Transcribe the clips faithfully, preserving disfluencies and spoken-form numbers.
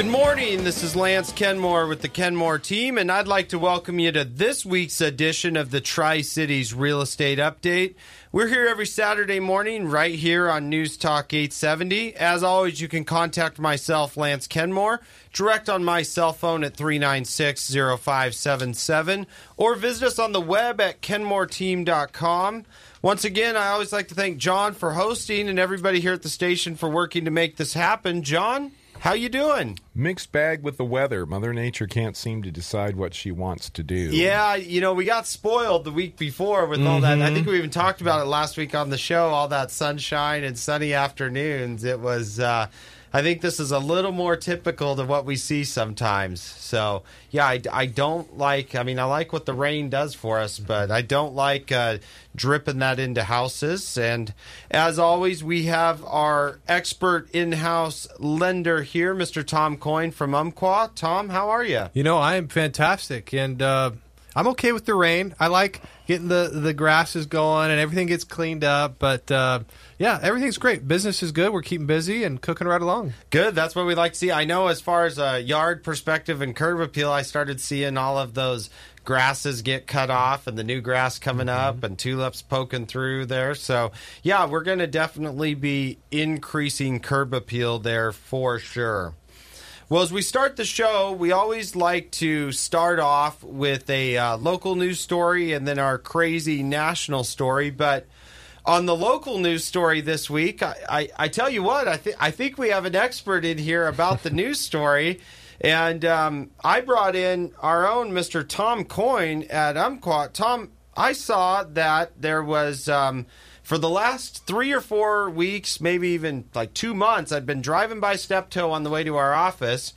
Good morning. This is Lance Kenmore with the Kenmore team, and I'd like to welcome you to this week's edition of the Tri-Cities Real Estate Update. We're here every Saturday morning right here on News Talk eight seventy. As always, you can contact myself, Lance Kenmore, direct on my cell phone at three nine six, zero five seven seven, or visit us on the web at kenmore team dot com. Once again, I always like to thank John for hosting and everybody here at the station for working to make this happen. John, how you doing? Mixed bag with the weather. Mother Nature can't seem to decide what she wants to do. Yeah, you know, we got spoiled the week before with mm-hmm. all that. I think we even talked about it last week on the show, all that sunshine and sunny afternoons. It was, uh, I think this is a little more typical to what we see sometimes. So, yeah, I, I don't like, I mean, I like what the rain does for us, but I don't like uh, dripping that into houses. And as always, we have our expert in-house lender here, Mister Tom Coyne from Umpqua. Tom, how are you? You know, I am fantastic, and uh, I'm okay with the rain. I like getting the, the grasses going and everything gets cleaned up, but uh, yeah, everything's great. Business is good. We're keeping busy and cooking right along. Good. That's what we like to see. I know as far as a yard perspective and curb appeal, I started seeing all of those grasses get cut off and the new grass coming up mm-hmm. and tulips poking through there. So, yeah, we're going to definitely be increasing curb appeal there for sure. Well, as we start the show, we always like to start off with a uh, local news story and then our crazy national story. But on the local news story this week, I, I, I tell you what, I, th- I think we have an expert in here about the news story. And um, I brought in our own Mister Tom Coyne at Umpqua. Tom, I saw that there was... Um, For the last three or four weeks, maybe even like two months, I'd been driving by Steptoe on the way to our office.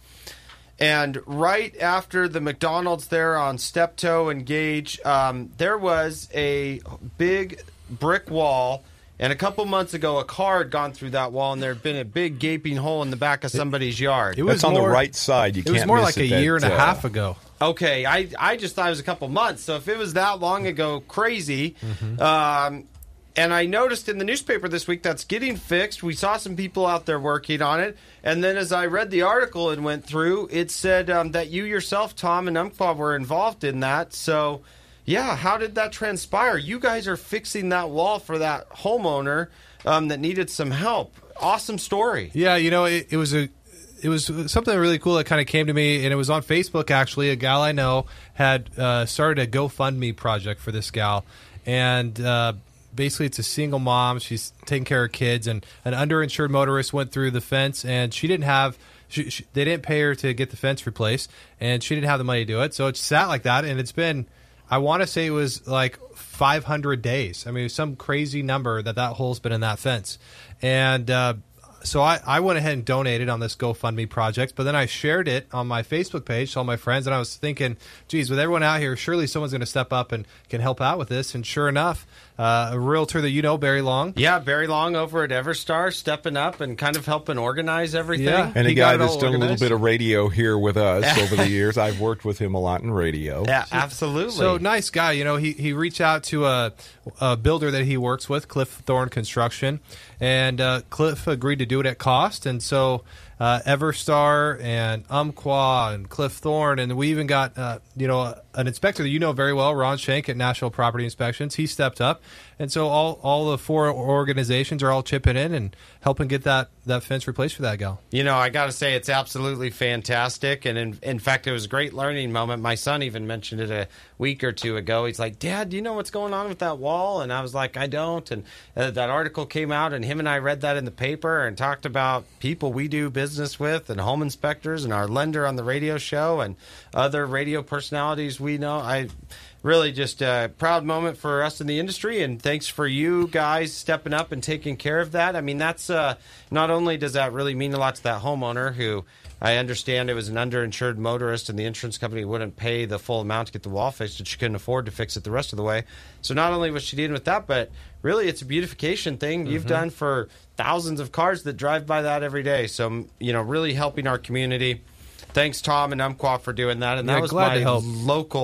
And right after the McDonald's there on Steptoe and Gage, um, there was a big brick wall. And a couple months ago, a car had gone through that wall, and there had been a big gaping hole in the back of somebody's yard. It was That's on more, the right side. You it can't was more miss like a it year that, and a uh, half ago. Okay, I, I just thought it was a couple months. So if it was that long ago, crazy. Mm-hmm. Um And I noticed in the newspaper this week that's getting fixed. We saw some people out there working on it. And then as I read the article and went through, it said um, that you yourself, Tom, and Umpqua were involved in that. So, yeah, how did that transpire? You guys are fixing that wall for that homeowner um, that needed some help. Awesome story. Yeah, you know, it, it was a... It was something really cool that kind of came to me, and it was on Facebook, actually. A gal I know had uh, started a GoFundMe project for this gal. And... Uh, Basically, it's a single mom. She's taking care of kids, and an underinsured motorist went through the fence, and she didn't have. She, she, they didn't pay her to get the fence replaced, and she didn't have the money to do it. So it sat like that, and it's been. I want to say it was like five hundred days. I mean, it was some crazy number that that hole's been in that fence, and. Uh, So I, I went ahead and donated on this GoFundMe project, but then I shared it on my Facebook page to all my friends, and I was thinking, geez, with everyone out here, surely someone's going to step up and can help out with this. And sure enough, uh, a realtor that you know, Barry Long. Yeah, Barry Long over at Everstar, stepping up and kind of helping organize everything. Yeah. And he a guy got that's done organized. a little bit of radio here with us over the years. I've worked with him a lot in radio. Yeah, absolutely. So nice guy. You know, he, he reached out to a, a builder that he works with, Cliff Thorne Construction, and uh, Cliff agreed to do it at cost. And so uh, Everstar and Umpqua and Cliff Thorne, and we even got, uh, you know, an inspector that you know very well, Ron Shank at National Property Inspections. He stepped up. And so all, all the four organizations are all chipping in and helping get that, that fence replaced for that gal. You know, I got to say, it's absolutely fantastic. And in, in fact, it was a great learning moment. My son even mentioned it a week or two ago. He's like, Dad, do you know what's going on with that wall? And I was like, I don't. And uh, that article came out, and him and I read that in the paper and talked about people we do business with and home inspectors and our lender on the radio show and other radio personalities we know. I really just a proud moment for us in the industry, and thanks for you guys stepping up and taking care of that. I mean, that's uh, not only does that really mean a lot to that homeowner who I understand it was an underinsured motorist and the insurance company wouldn't pay the full amount to get the wall fixed, and she couldn't afford to fix it the rest of the way. So not only was she dealing with that, but really it's a beautification thing you've mm-hmm. done for thousands of cars that drive by that every day. So, you know, really helping our community. Thanks, Tom and Umpqua, for doing that. And that yeah, was glad my to help. local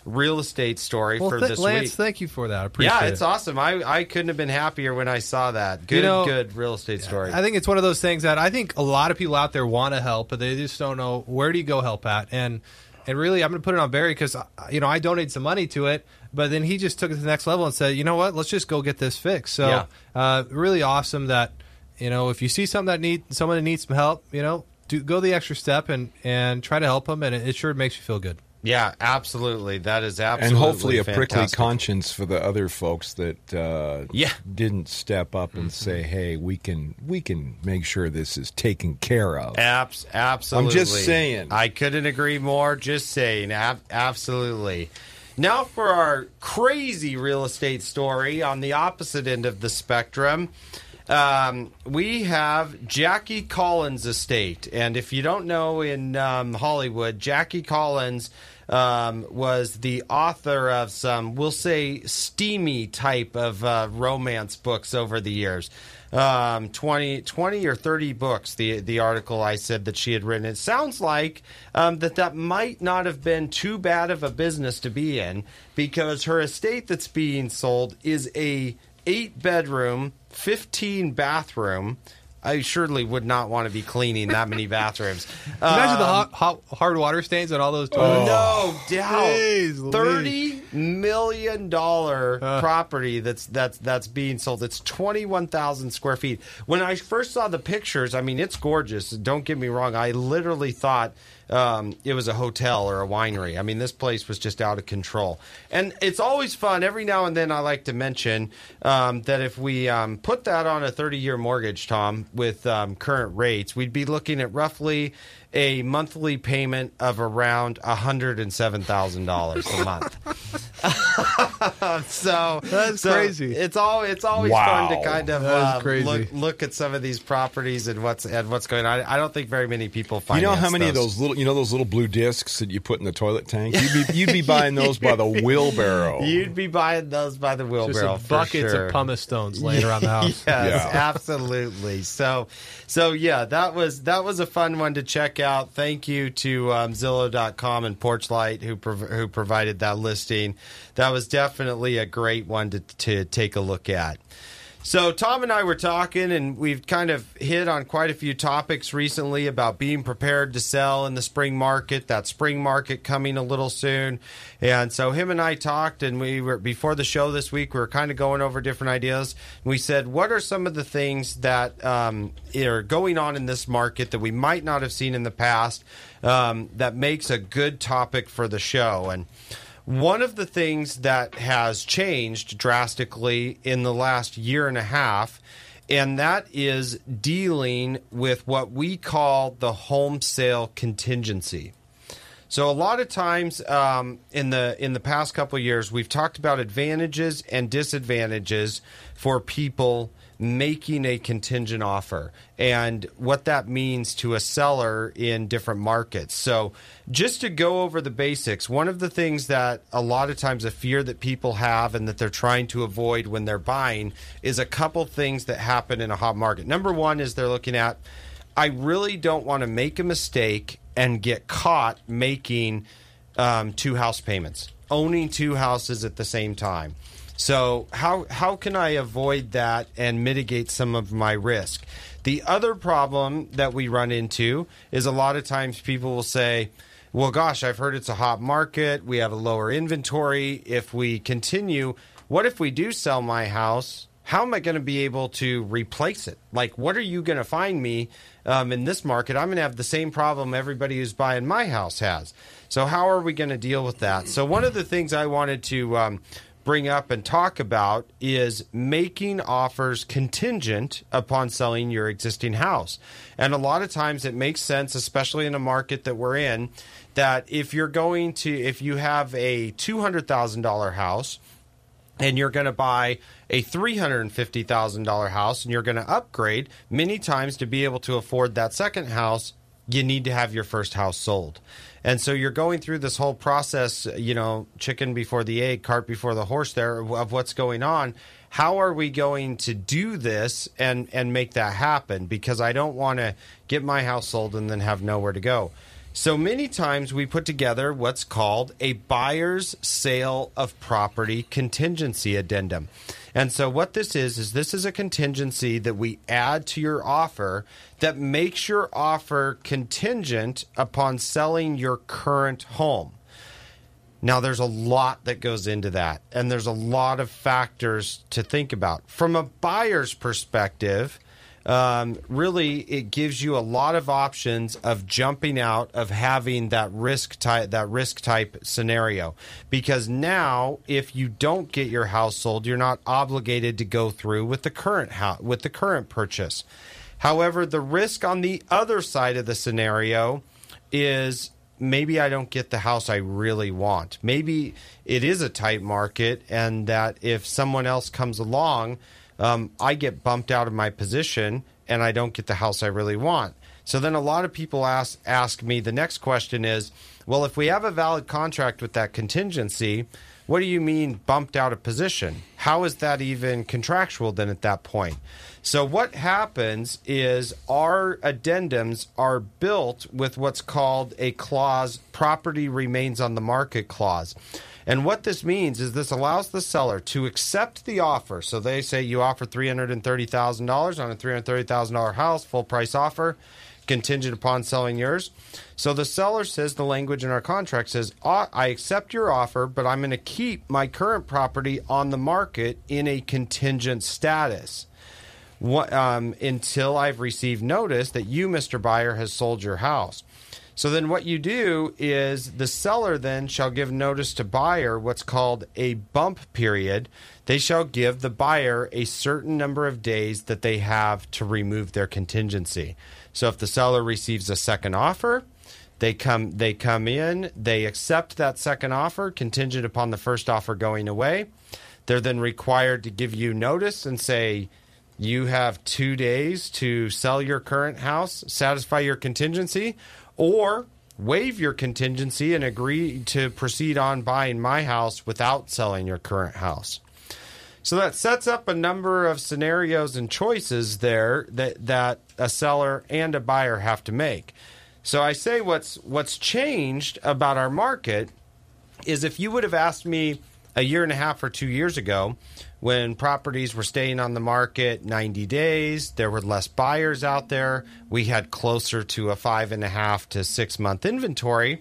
real estate story well, for th- this Lance, week. thank you for that. I appreciate Yeah, it. it's awesome. I, I couldn't have been happier when I saw that. Good, You know, good real estate story. I think it's one of those things that I think a lot of people out there want to help, but they just don't know where do you go help at. And and really, I'm going to put it on Barry because you know I donated some money to it, but then he just took it to the next level and said, you know what, let's just go get this fixed. So Yeah. uh, really awesome that you know if you see something that need someone that needs some help, you know, do go the extra step and and try to help them, and it, it sure makes you feel good. Yeah, absolutely. That is absolutely And hopefully a prickly fantastic. conscience for the other folks that uh, Yeah. didn't step up and say, "Hey, we can we can make sure this is taken care of." Abs- absolutely. I'm just saying. I couldn't agree more. Just saying. Ab- absolutely. Now for our crazy real estate story on the opposite end of the spectrum. Um, we have Jackie Collins' estate. And if you don't know, in um, Hollywood, Jackie Collins um, was the author of some, we'll say, steamy type of uh, romance books over the years. Um, twenty, twenty or thirty books, the the article I said that she had written. It sounds like um, that that might not have been too bad of a business to be in, because her estate that's being sold is a eight bedroom, fifteen bathroom. I surely would not want to be cleaning that many bathrooms. Imagine the Um, hot, hot, hard water stains on all those toilets. no doubt, Jeez Louise. thirty million dollar Uh. property that's that's that's being sold. It's twenty one thousand square feet. When I first saw the pictures, I mean, it's gorgeous. Don't get me wrong. I literally thought um, it was a hotel or a winery. I mean, this place was just out of control. And it's always fun. Every now and then, I like to mention um, that if we um, put that on a thirty year mortgage, Tom, with um, current rates, we'd be looking at roughly a monthly payment of around one hundred seven thousand dollars a month. so That's so crazy. It's all it's always Wow. fun to kind of That is uh, crazy. look look at some of these properties and what's and what's going on. I don't think very many people You finance know how many of those little, you know, those little blue discs that you put in the toilet tank? You'd be, you'd be buying those by the wheelbarrow. You'd be buying those by the Just wheelbarrow. a for buckets sure. of pumice stones laying around the house. Yes, Yeah. absolutely. So, so yeah, that was that was a fun one to check out. Thank you to um, Zillow dot com and Porchlight who prov- who provided that listing. That was definitely a great one to to take a look at. So Tom and I were talking, and we've kind of hit on quite a few topics recently about being prepared to sell in the spring market, that spring market coming a little soon. And so him and I talked, and we were, before the show this week, we were kind of going over different ideas. We said, what are some of the things that um, are going on in this market that we might not have seen in the past um, that makes a good topic for the show? And one of the things that has changed drastically in the last year and a half, and that is dealing with what we call the home sale contingency. So a lot of times um, in the in the past couple of years, we've talked about advantages and disadvantages for people making a contingent offer and what that means to a seller in different markets. So just to go over the basics, one of the things that a lot of times a fear that people have and that they're trying to avoid when they're buying is a couple things that happen in a hot market. Number one is they're looking at, I really don't want to make a mistake and get caught making um, two house payments, owning two houses at the same time. So how how can I avoid that and mitigate some of my risk? The other problem that we run into is a lot of times people will say, well, gosh, I've heard it's a hot market. We have a lower inventory. If we continue, what if we do sell my house? How am I going to be able to replace it? Like, what are you going to find me um, in this market? I'm going to have the same problem everybody who's buying my house has. So how are we going to deal with that? So one of the things I wanted to um, bring up and talk about is making offers contingent upon selling your existing house. And a lot of times it makes sense, especially in a market that we're in, that if you're going to, if you have a two hundred thousand dollars house, and you're going to buy a three hundred fifty thousand dollars house and you're going to upgrade, many times to be able to afford that second house, you need to have your first house sold. And so you're going through this whole process, you know, chicken before the egg, cart before the horse there, of what's going on. How are we going to do this and, and make that happen? Because I don't want to get my house sold and then have nowhere to go. So many times we put together what's called a buyer's sale of property contingency addendum. And so what this is, is this is a contingency that we add to your offer that makes your offer contingent upon selling your current home. Now, there's a lot that goes into that, and there's a lot of factors to think about. From a buyer's perspective, Um, really, it gives you a lot of options of jumping out of having that risk type that risk type scenario, because now if you don't get your house sold, you're not obligated to go through with the current house, with the current purchase. However, the risk on the other side of the scenario is maybe I don't get the house I really want. Maybe it is a tight market, and that if someone else comes along, Um, I get bumped out of my position and I don't get the house I really want. So then a lot of people ask ask me, the next question is, well, if we have a valid contract with that contingency, what do you mean bumped out of position? How is that even contractual then at that point? So what happens is our addendums are built with what's called a clause, property remains on the market clause. And what this means is this allows the seller to accept the offer. So they say you offer three hundred thirty thousand dollars on a three hundred thirty thousand dollars house, full price offer, contingent upon selling yours. So the seller says, the language in our contract says, I accept your offer, but I'm going to keep my current property on the market in a contingent status what, um, until I've received notice that you, Mister Buyer, has sold your house. So then what you do is the seller then shall give notice to buyer what's called a bump period. They shall give the buyer a certain number of days that they have to remove their contingency. So if the seller receives a second offer, they come they come in, they accept that second offer contingent upon the first offer going away. They're then required to give you notice and say, you have two days to sell your current house, satisfy your contingency, or waive your contingency and agree to proceed on buying my house without selling your current house. So that sets up a number of scenarios and choices there that, that a seller and a buyer have to make. So I say what's what's changed about our market is if you would have asked me a year and a half or two years ago, when properties were staying on the market ninety days, there were less buyers out there, we had closer to a five and a half to six month inventory,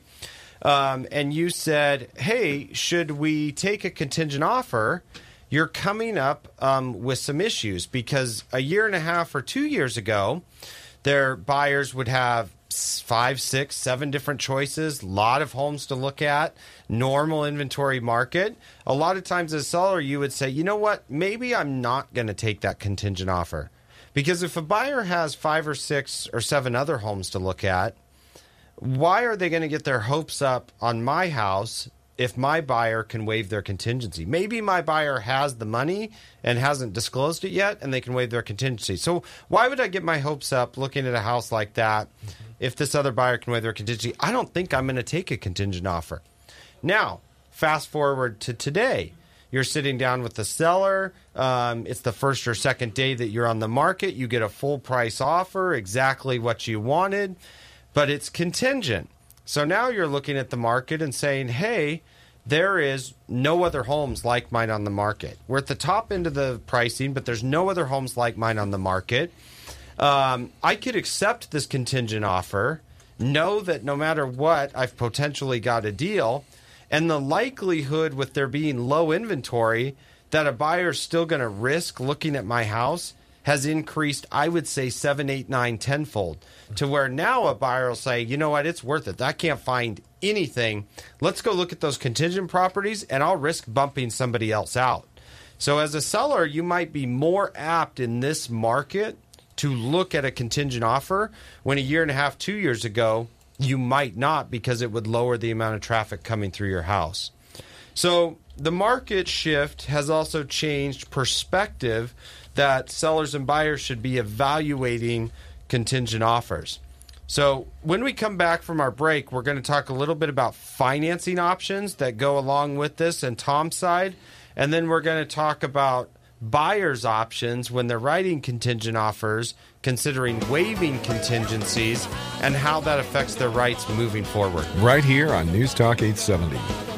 um, and you said, hey, should we take a contingent offer? You're coming up um, with some issues, because a year and a half or two years ago, their buyers would have five, six, seven different choices, a lot of homes to look at, normal inventory market. A lot of times as a seller, you would say, you know what, maybe I'm not going to take that contingent offer. Because if a buyer has five or six or seven other homes to look at, why are they going to get their hopes up on my house if my buyer can waive their contingency? Maybe my buyer has the money and hasn't disclosed it yet, and they can waive their contingency. So why would I get my hopes up looking at a house like that if this other buyer can waive their contingency? I don't think I'm going to take a contingent offer. Now, fast forward to today. You're sitting down with the seller. Um, it's the first or second day that you're on the market. You get a full price offer, exactly what you wanted, but it's contingent. So now you're looking at the market and saying, hey, there is no other homes like mine on the market. We're at the top end of the pricing, but there's no other homes like mine on the market. Um, I could accept this contingent offer, know that no matter what, I've potentially got a deal, and the likelihood with there being low inventory that a buyer's still going to risk looking at my house has increased, I would say, seven, eight, nine, tenfold, to where now a buyer will say, you know what, it's worth it. I can't find anything. Let's go look at those contingent properties, and I'll risk bumping somebody else out. So as a seller, you might be more apt in this market to look at a contingent offer when a year and a half, two years ago, you might not, because it would lower the amount of traffic coming through your house. So the market shift has also changed perspective that sellers and buyers should be evaluating contingent offers. So when we come back from our break, we're going to talk a little bit about financing options that go along with this and Tom's side. And then we're going to talk about buyers' options when they're writing contingent offers, considering waiving contingencies, and how that affects their rights moving forward. Right here on News Talk eight seventy.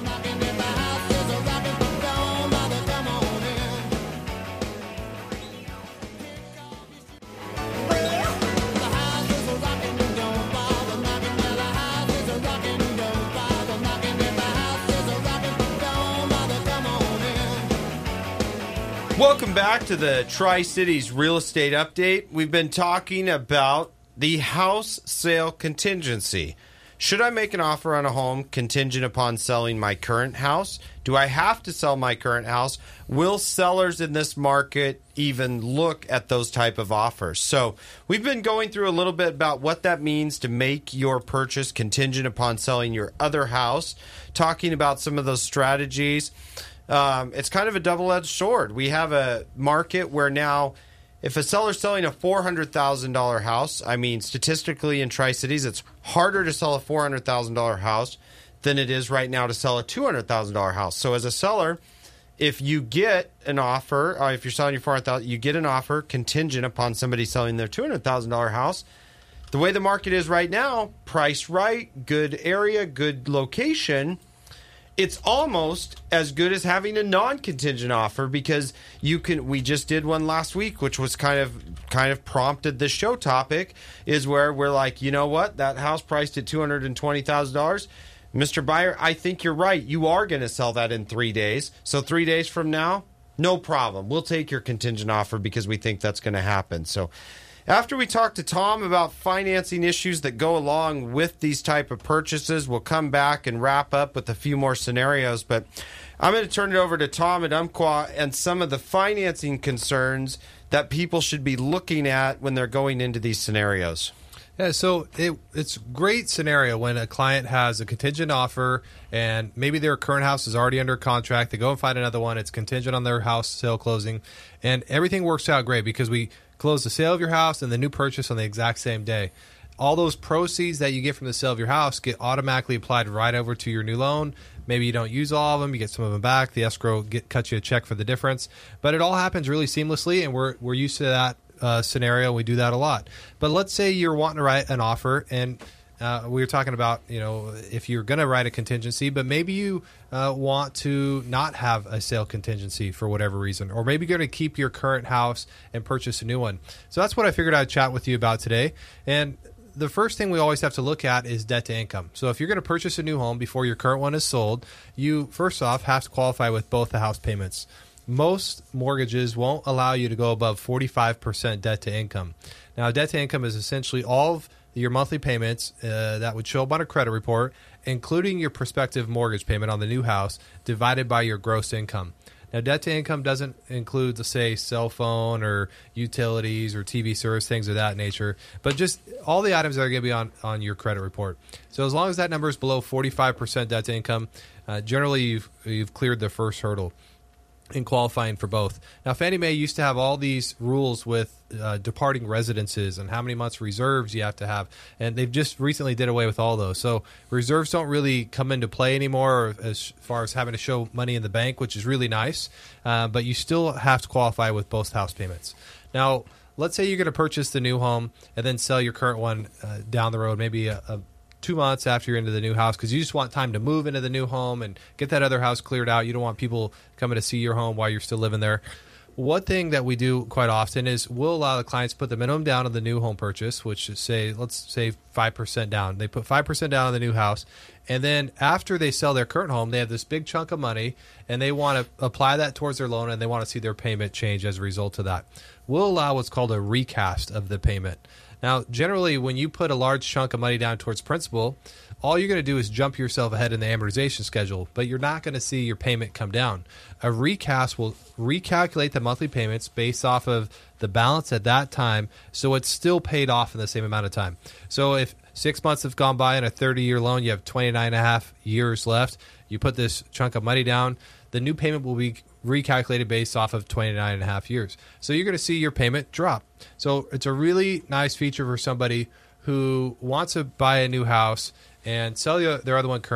Welcome back to the Tri-Cities Real Estate Update. We've been talking about the house sale contingency. Should I make an offer on a home contingent upon selling my current house? Do I have to sell my current house? Will sellers in this market even look at those type of offers? So we've been going through a little bit about what that means to make your purchase contingent upon selling your other house, talking about some of those strategies. Um, it's kind of a double-edged sword. We have a market where now, if a seller's selling a four hundred thousand dollars house, I mean, statistically in Tri-Cities, it's harder to sell a four hundred thousand dollars house than it is right now to sell a two hundred thousand dollars house. So as a seller, if you get an offer, uh, if you're selling your four hundred thousand dollars, you get an offer contingent upon somebody selling their two hundred thousand dollars house. The way the market is right now, price right, good area, good location, it's almost as good as having a non-contingent offer, because you can. We just did one last week, which was kind of kind of prompted the show topic, is where we're like, you know what, that house priced at two hundred twenty thousand dollars. Mister Buyer, I think you're right. You are going to sell that in three days. So three days from now, no problem. We'll take your contingent offer because we think that's going to happen. So after we talk to Tom about financing issues that go along with these type of purchases, we'll come back and wrap up with a few more scenarios. But I'm going to turn it over to Tom at Umpqua and some of the financing concerns that people should be looking at when they're going into these scenarios. Yeah, so it, it's a great scenario when a client has a contingent offer and maybe their current house is already under contract. They go and find another one. It's contingent on their house sale closing. And everything works out great because we close the sale of your house and the new purchase on the exact same day. All those proceeds that you get from the sale of your house get automatically applied right over to your new loan. Maybe you don't use all of them. You get some of them back. The escrow get, cuts you a check for the difference. But it all happens really seamlessly, and we're we're used to that uh, scenario. We do that a lot. But let's say you're wanting to write an offer, and uh, we were talking about, you know, if you're going to write a contingency, but maybe you uh, want to not have a sale contingency for whatever reason, or maybe you're going to keep your current house and purchase a new one. So that's what I figured I'd chat with you about today. And the first thing we always have to look at is debt to income. So if you're going to purchase a new home before your current one is sold, you first off have to qualify with both the house payments. Most mortgages won't allow you to go above forty-five percent debt to income. Now, debt to income is essentially all of your monthly payments uh, that would show up on a credit report, including your prospective mortgage payment on the new house, divided by your gross income. Now, debt to income doesn't include, let's say, cell phone or utilities or T V service, things of that nature, but just all the items that are going to be on, on your credit report. So as long as that number is below forty-five percent debt to income, uh, generally you've, you've cleared the first hurdle in qualifying for both. Now, Fannie Mae used to have all these rules with uh, departing residences and how many months reserves you have to have, and they've just recently did away with all those. So reserves don't really come into play anymore as far as having to show money in the bank, which is really nice, uh, but you still have to qualify with both house payments. Now, let's say you're going to purchase the new home and then sell your current one uh, down the road, maybe a, a two months after you're into the new house, because you just want time to move into the new home and get that other house cleared out. You don't want people coming to see your home while you're still living there. One thing that we do quite often is we'll allow the clients to put the minimum down on the new home purchase, which is, say, let's say five percent down. They put five percent down on the new house, and then after they sell their current home, they have this big chunk of money, and they want to apply that towards their loan, and they want to see their payment change as a result of that. We'll allow what's called a recast of the payment. Now, generally, when you put a large chunk of money down towards principal, all you're going to do is jump yourself ahead in the amortization schedule, but you're not going to see your payment come down. A recast will recalculate the monthly payments based off of the balance at that time, so it's still paid off in the same amount of time. So if six months have gone by in a thirty-year loan, you have twenty-nine and a half years left, you put this chunk of money down, the new payment will be recalculated based off of twenty-nine and a half years. So you're going to see your payment drop. So it's a really nice feature for somebody who wants to buy a new house and sell their other one current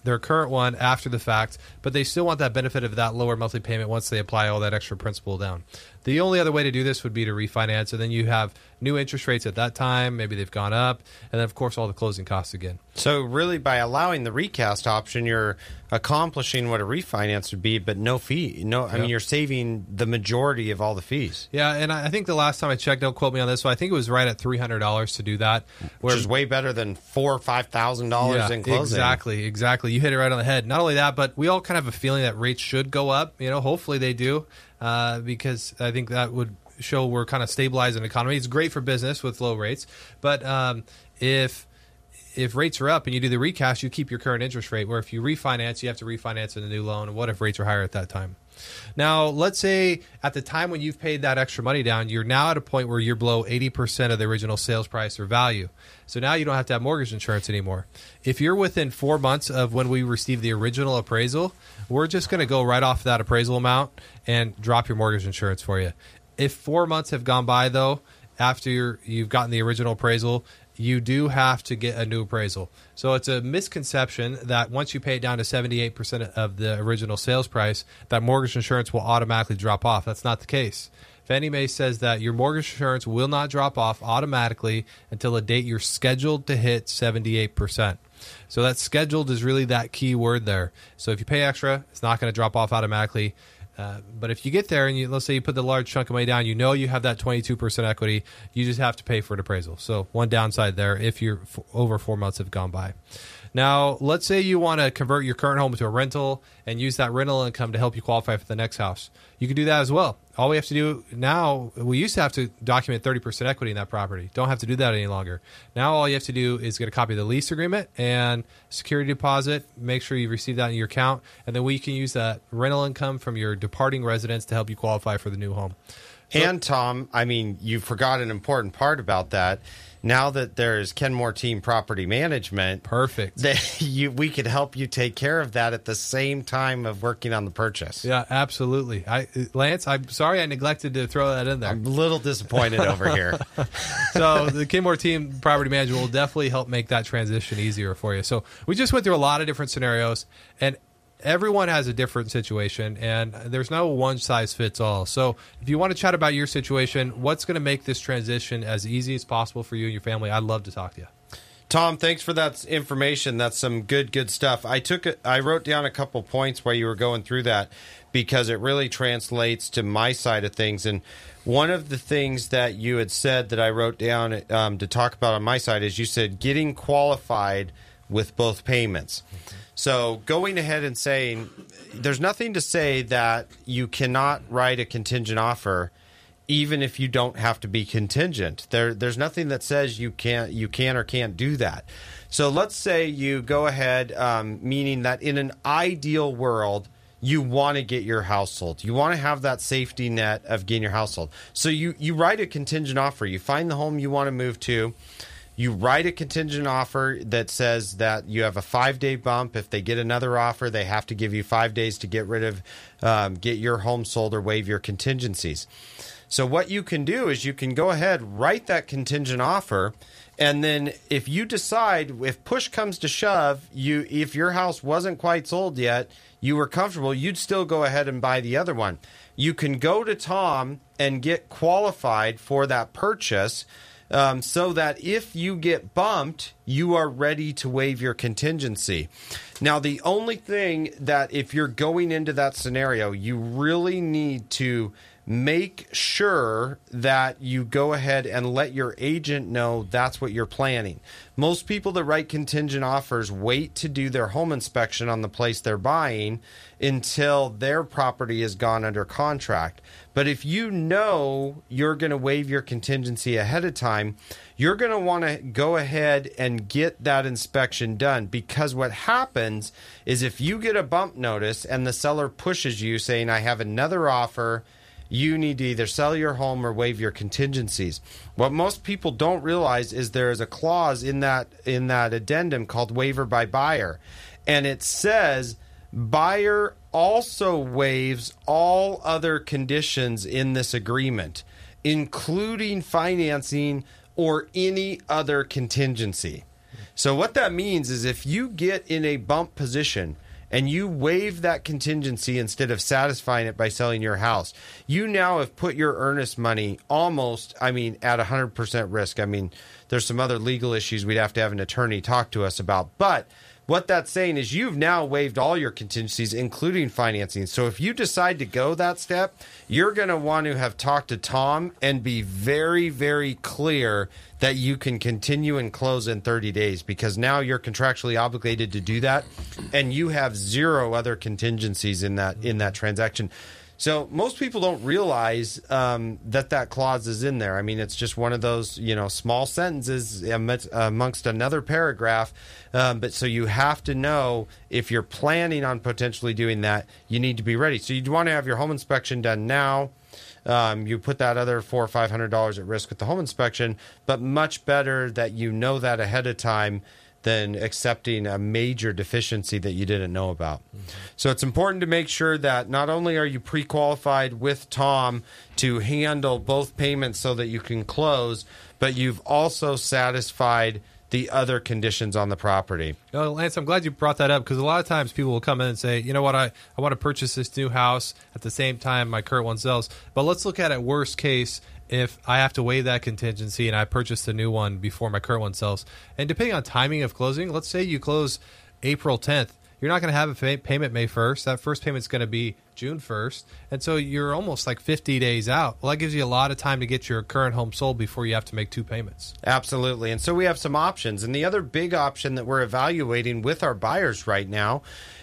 their current one after the fact, but they still want that benefit of that lower monthly payment once they apply all that extra principal down. The only other way to do this would be to refinance, and then you have new interest rates at that time. Maybe they've gone up, and then, of course, all the closing costs again. So really, by allowing the recast option, you're accomplishing what a refinance would be, but no fee. No, I Yeah. mean, you're saving the majority of all the fees, Yeah, and I I think the last time I checked, don't quote me on this, so I think it was right at three hundred dollars to do that. which is way better than four or five thousand dollars in closing. Exactly, exactly. You hit it right on the head. Not only that, but we all kind of have a feeling that rates should go up. You know, hopefully they do, uh, because I think that would show we're kind of stabilizing the economy. It's great for business with low rates, but um, if if rates are up and you do the recast, you keep your current interest rate. Where if you refinance, you have to refinance in a new loan. And what if rates are higher at that time? Now, let's say at the time when you've paid that extra money down, you're now at a point where you're below eighty percent of the original sales price or value. So now you don't have to have mortgage insurance anymore. If you're within four months of when we receive the original appraisal, we're just going to go right off that appraisal amount and drop your mortgage insurance for you. If four months have gone by, though, after you're, you've gotten the original appraisal, you do have to get a new appraisal. So it's a misconception that once you pay it down to seventy-eight percent of the original sales price, that mortgage insurance will automatically drop off. That's not the case. Fannie Mae says that your mortgage insurance will not drop off automatically until the date you're scheduled to hit seventy-eight percent. So that scheduled is really that key word there. So if you pay extra, it's not going to drop off automatically. Uh, but if you get there and you, let's say you put the large chunk of money down, you know you have that twenty-two percent equity, you just have to pay for an appraisal. So one downside there if you're f- over four months have gone by. Now, let's say you want to convert your current home to a rental and use that rental income to help you qualify for the next house. You can do that as well. All we have to do now, we used to have to document thirty percent equity in that property. Don't have to do that any longer. Now all you have to do is get a copy of the lease agreement and security deposit. Make sure you receive that in your account, and then we can use that rental income from your departing residence to help you qualify for the new home. So, and Tom, I mean, you forgot an important part about that. Now that there's Kenmore Team Property Management, perfect. That you, we could help you take care of that at the same time of working on the purchase. Yeah, absolutely. I, Lance, I'm sorry I neglected to throw that in there. I'm a little disappointed over here. So the Kenmore Team Property Management will definitely help make that transition easier for you. So we just went through a lot of different scenarios, and everyone has a different situation, and there's no one size fits all. So if you want to chat about your situation, what's going to make this transition as easy as possible for you and your family, I'd love to talk to you. Tom, thanks for that information. That's some good, good stuff. I took it, I wrote down a couple points while you were going through that because it really translates to my side of things. And one of the things that you had said that I wrote down um, to talk about on my side is you said getting qualified with both payments. Mm-hmm. So going ahead and saying there's nothing to say that you cannot write a contingent offer even if you don't have to be contingent. There, there's nothing that says you can't, you can or can't do that. So let's say you go ahead, um, meaning that in an ideal world, you want to get your house sold. You want to have that safety net of getting your house sold. So you, you write a contingent offer. You find the home you want to move to. You write a contingent offer that says that you have a five-day bump. If they get another offer, they have to give you five days to get rid of, um, get your home sold or waive your contingencies. So what you can do is you can go ahead, write that contingent offer, and then if you decide, if push comes to shove, you if your house wasn't quite sold yet, you were comfortable, you'd still go ahead and buy the other one. You can go to Tom and get qualified for that purchase, Um, so that if you get bumped, you are ready to waive your contingency. Now, the only thing that if you're going into that scenario, you really need to make sure that you go ahead and let your agent know that's what you're planning. Most people that write contingent offers wait to do their home inspection on the place they're buying until their property has gone under contract. But if you know you're going to waive your contingency ahead of time, you're going to want to go ahead and get that inspection done, because what happens is if you get a bump notice and the seller pushes you saying, I have another offer, you need to either sell your home or waive your contingencies. What most people don't realize is there is a clause in that in that addendum called waiver by buyer. And it says buyer also waives all other conditions in this agreement, including financing or any other contingency. So what that means is if you get in a bump position and you waive that contingency instead of satisfying it by selling your house, you now have put your earnest money almost, I mean, at one hundred percent risk. I mean, there's some other legal issues we'd have to have an attorney talk to us about. But what that's saying is you've now waived all your contingencies, including financing. So if you decide to go that step, you're going to want to have talked to Tom and be very, very clear that you can continue and close in thirty days, because now you're contractually obligated to do that, and you have zero other contingencies in that in that transaction. So most people don't realize um, that that clause is in there. I mean, it's just one of those, you know, small sentences amongst another paragraph. Um, but so you have to know, if you're planning on potentially doing that, you need to be ready. So you'd want to have your home inspection done now. Um, you put that other four or five hundred dollars at risk with the home inspection, but much better that you know that ahead of time than accepting a major deficiency that you didn't know about. Mm-hmm. So it's important to make sure that not only are you pre-qualified with Tom to handle both payments so that you can close, but you've also satisfied the other conditions on the property. Oh, Lance, I'm glad you brought that up, because a lot of times people will come in and say, you know what, I, I want to purchase this new house at the same time my current one sells. But let's look at it worst case. If I have to waive that contingency and I purchase the new one before my current one sells, and depending on timing of closing, let's say you close April tenth, you're not going to have a pay- payment May first. That first payment's going to be June first. And so you're almost like fifty days out. Well, that gives you a lot of time to get your current home sold before you have to make two payments. Absolutely. And so we have some options. And the other big option that we're evaluating with our buyers right now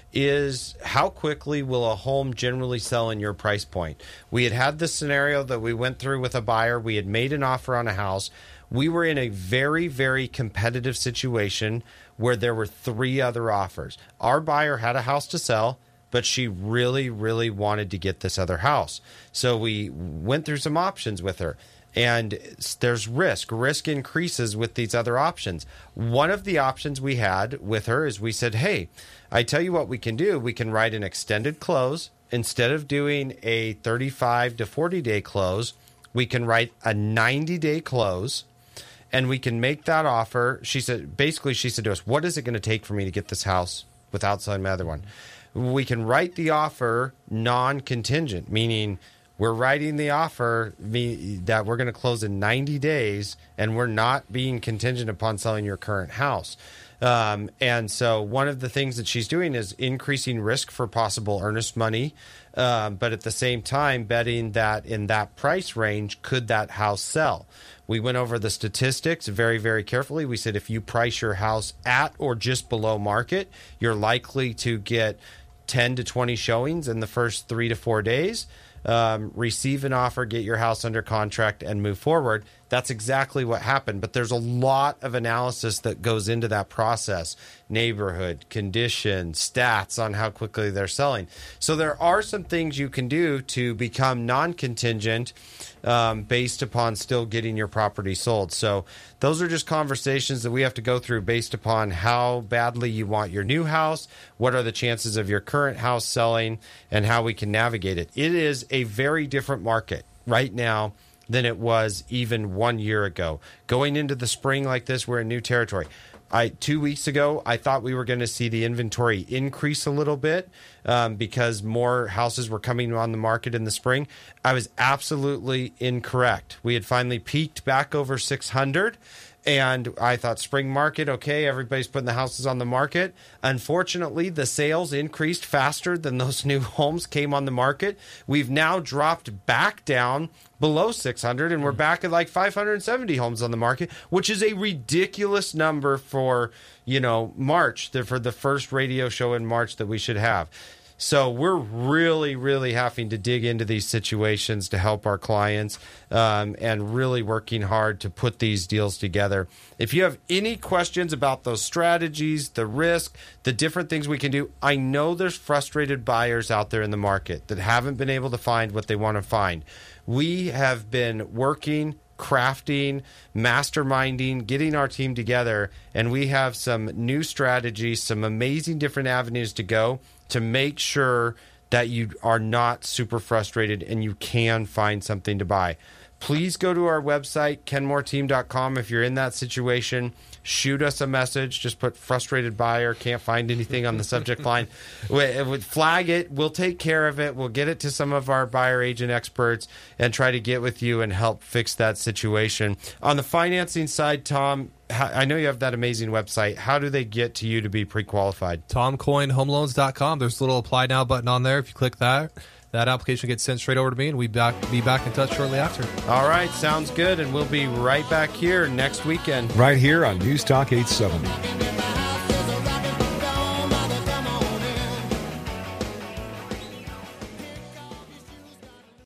is how quickly will a home generally sell in your price point. We had had this scenario that we went through with a buyer. We had made an offer on a house. We were in a very, very competitive situation where there were three other offers. Our buyer had a house to sell, but she really, really wanted to get this other house. So we went through some options with her. And there's risk. Risk increases with these other options. One of the options we had with her is we said, hey, I tell you what we can do. We can write an extended close. Instead of doing a thirty-five to forty day close, we can write a ninety day close, and we can make that offer. She said, basically, she said to us, what is it going to take for me to get this house without selling my other one? We can write the offer non-contingent, meaning we're writing the offer that we're going to close in ninety days, and we're not being contingent upon selling your current house. Um, and so one of the things that she's doing is increasing risk for possible earnest money, um, but at the same time betting that in that price range, could that house sell? We went over the statistics very, very carefully. We said if you price your house at or just below market, you're likely to get ten to twenty showings in the first three to four days. Um, receive an offer, get your house under contract, and move forward. That's exactly what happened. But there's a lot of analysis that goes into that process. Neighborhood, condition, stats on how quickly they're selling. So there are some things you can do to become non-contingent um, based upon still getting your property sold. So those are just conversations that we have to go through based upon how badly you want your new house, what are the chances of your current house selling, and how we can navigate it. It is a very different market right now than it was even one year ago. Going into the spring like this, we're in new territory. I two weeks ago, I thought we were going to see the inventory increase a little bit um, because more houses were coming on the market in the spring. I was absolutely incorrect. We had finally peaked back over six hundred, and I thought spring market, okay, everybody's putting the houses on the market. Unfortunately, the sales increased faster than those new homes came on the market. We've now dropped back down below six hundred, and we're back at like five hundred seventy homes on the market, which is a ridiculous number for, you know, March, the, for the first radio show in March that we should have. So we're really, really having to dig into these situations to help our clients um, and really working hard to put these deals together. If you have any questions about those strategies, the risk, the different things we can do, I know there's frustrated buyers out there in the market that haven't been able to find what they want to find. We have been working, crafting, masterminding, getting our team together, and we have some new strategies, some amazing different avenues to go to make sure that you are not super frustrated and you can find something to buy. please go to our website, kenmore team dot com. If you're in that situation, shoot us a message. Just put frustrated buyer, can't find anything on the subject line. We, we flag it. We'll take care of it. We'll get it to some of our buyer agent experts and try to get with you and help fix that situation. On the financing side, Tom, I know you have that amazing website. How do they get to you to be pre-qualified? tom coyne home loans dot com. There's a little apply now button on there. If you click that, that application gets sent straight over to me, and we'll back, be back in touch shortly after. All right, sounds good, and we'll be right back here next weekend. Right here on News Talk eight seventy.